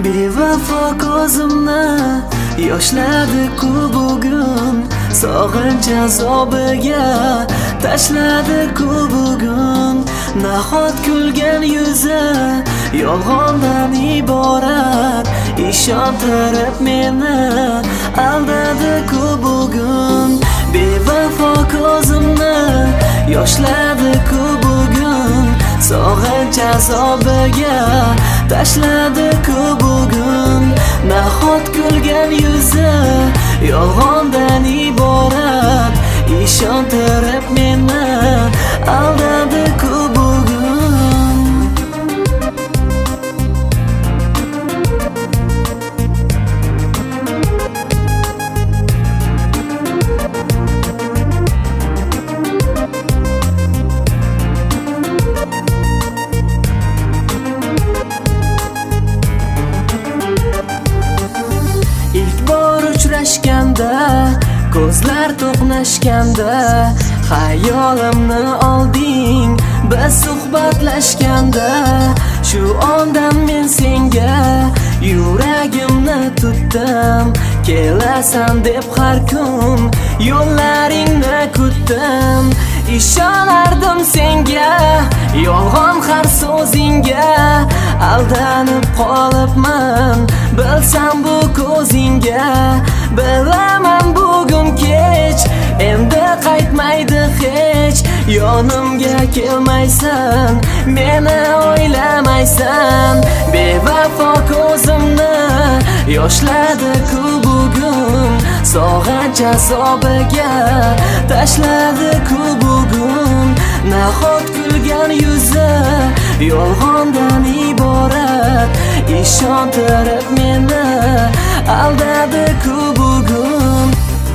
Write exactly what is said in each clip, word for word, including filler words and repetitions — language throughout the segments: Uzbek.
Bevafo ko'zimni yoshladi-ku bugun, sog'inch azobiga tashladi-ku bugun. Nahot kulgan yuzi yolg'ondan iborat, ishontirib meni aldadi-ku bugun. Bevafo ko'zimni yoshladi-ku bugun, sog'inch azobiga tashladi-ku bugun. Nahot kulgan yuzi yolg'ondan iborat, ishontirib meni aldadi-ku bugun. İlk bor uchrashganda, ko'zlar to'qnashganda, xayolimni olding biz suhbatlashganda. Shu ondan men senga yuragimni tutdim, kelasan deb har kun yo'llaringni kutdim. Ishonardim senga, yolg'on har so'zingga, aldanib qolibman bilsam bu ko'zingga. Bilaman bugun kech, endi qaytmaydi hech, yonimga kelmaysan, meni o'ylamaysan. Bevafo ko'zimni yoshladi-ku bugun, sog'inch azobiga tashladi-ku bugun. Nahot kulgan yuzi yolg'ondan iborat, ishontirib meni aldadi-ku bugun.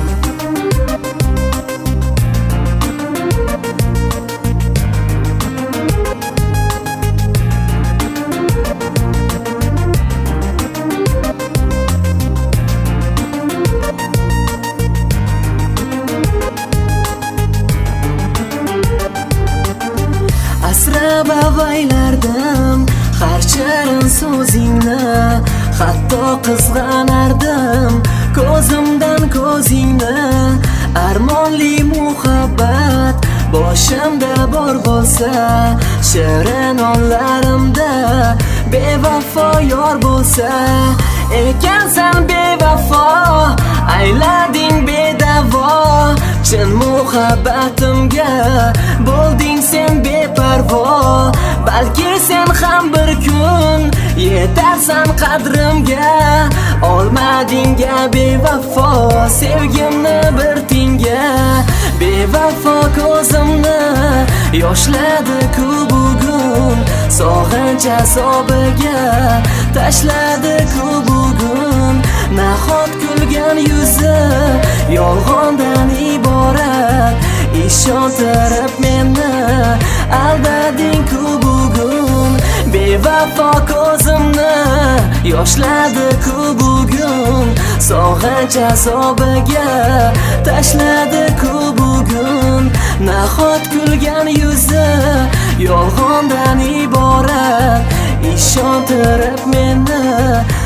Asrab avaylardim har shirin so'zingni, hatto qizg'anardim ko'zimdan ko'zingni. Armonli muhabbat boshimda bor bo'lsa, shirin onlarimda bevafo yor bo'lsa. Ekansan bevafo, aylading bedavo, chin muhabbatimga bo'lding sen beparvo. Balki sen ham bir kun yetarsan qadrimga, olmadingga bevafo sevgimni bir tinga. Bevafo ko'zimni yoshladi-ku bugun, sog'inch azobiga tashladi-ku bugun. Nahot kulgan yuzi yolg'ondan iborat, ishontirib meni aldading-ku bugun. Bevafo ko'zimni yoshladi-ku bugun, sog'inch azobiga tashladi-ku bugun. Nahot kulgan yuzi yolg'ondan iborat, ishontirib meni